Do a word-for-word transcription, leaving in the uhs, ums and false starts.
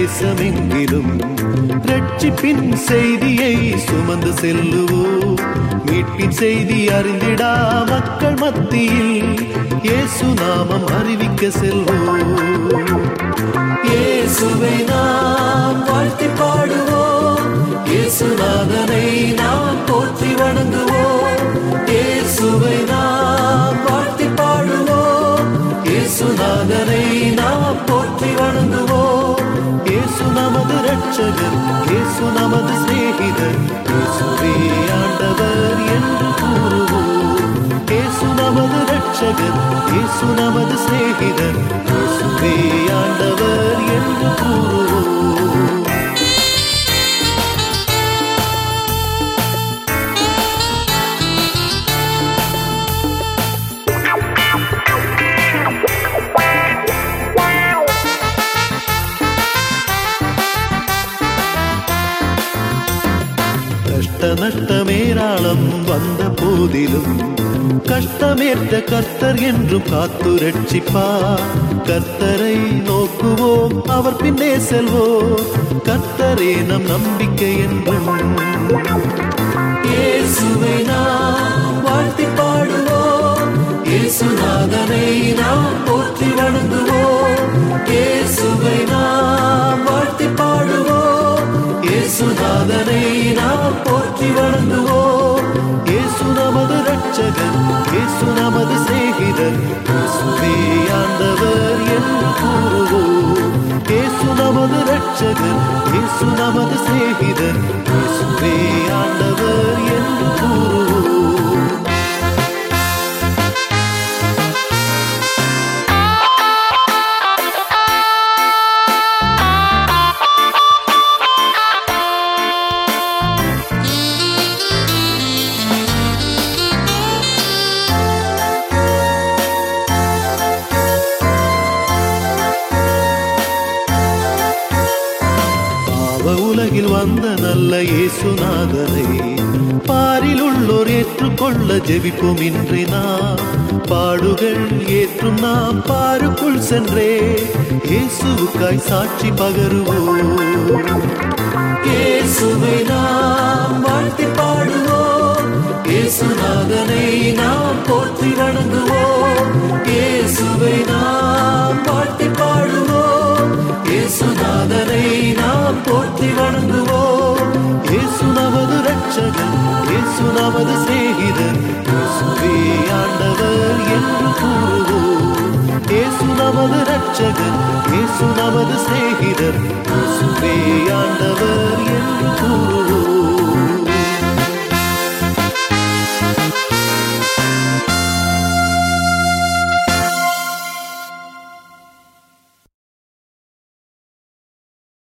தேசமெங்கிலும் ரட்சிப்பின் செய்தியை சுமந்து செல்லுவோம். மீட்பின் செய்தி அறிந்திடா மக்கள் மத்தியில் இயேசு நாமம் அறிவிக்க செல்வோம். இயேசுவை நாம் வாழ்த்தி பாடுவோம், இயேசுநாதனை நாம் போற்றி வணங்குவோம். இயேசுவை நாம் வாழ்த்தி பாடுவோம், இயேசுநாதனை நாம் போற்றி வணங்குவோம். இயேசு நமது ரட்சகர், இயேசு நமது சிநேகிதர், இயேசுவே ஆண்டவர் என்று கூறுவோம். இயேசு நமது ரட்சகர், இயேசு நமது சிநேகிதர், இயேசுவே ஆண்டவர் என்று கூறுவோம். கஷ்ட நஷ்டமேராளம் வந்த போதிலும் கஷ்டமேற்ற கர்த்தர் என்றும் காத்து ரட்சிப்பார். கர்த்தரை நோக்குவோம், அவர் பின்னே செல்வோம். கர்த்தரே நம் நம்பிக்கை என்றும். இயேசுவை நாம் வாழ்த்தி பாடுவோம், இயேசுநாதனை நாம் போற்றி வணங்குவோம். இயேசுவை நாம் வாழ்த்தி பாடுவோம், இயேசுநாதனை நாம் போற்றி வணங்குவோம். இயேசு நமது ரட்சகர், இயேசு நமது சிநேகிதர், இயேசுவே ஆண்டவர் என்று கூறுவோம். இயேசு நமது ரட்சகர், இயேசு நமது சிநேகிதர், இயேசுவே ஆண்டவர் என்று கூறுவோம். உலகில் வந்த நல்ல இயேசுநாதரை பாரில் உள்ளோர் ஏற்றுக்கொள்ள ஜெபிப்போம். இன்றே நாம் பாடுகள் ஏற்றும் நாம் பாருக்குள் சென்றே இயேசுவுக்காய் சாட்சி பகருவோம். இயேசுவை நாம் வாழ்த்தி பாடுவோம், இயேசுநாதனை நாம் போற்றி வணங்குவோம். இயேசுவை நாம் வாழ்த்தி பாடுவோம், இயேசுநாதனை நாம் போற்றி வணங்குவோம். இயேசு நமது ரட்சகர், இயேசு நமது சிநேகிதர், இயேசுவே ஆண்டவர் என்று கூறுவோம். இயேசு நமது ரட்சகர், இயேசு நமது சிநேகிதர், இயேசுவே ஆண்டவர் என்று கூறுவோம்.